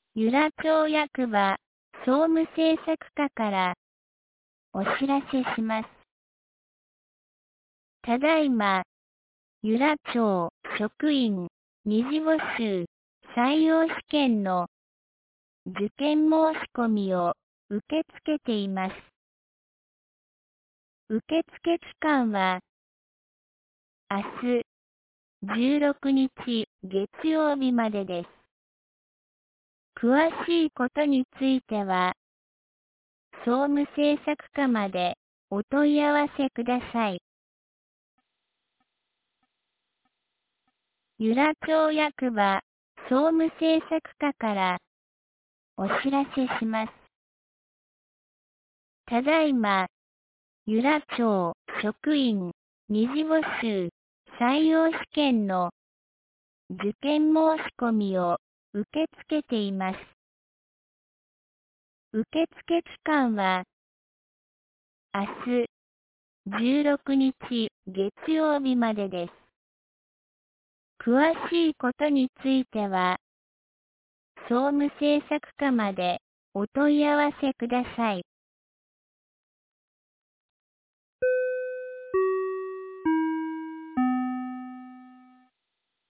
由良町役場、総務政策課からお知らせします。ただいま、由良町職員二次募集採用試験の受験申し込みを受け付けています。受付期間は明日16日月曜日までです。詳しいことについては、総務政策課までお問い合わせください。由良町役場、総務政策課からお知らせします。ただいま、由良町職員二次募集採用試験の受験申し込みを受け付けています。受付期間は明日16日月曜日までです。詳しいことについては、総務政策課までお問い合わせください。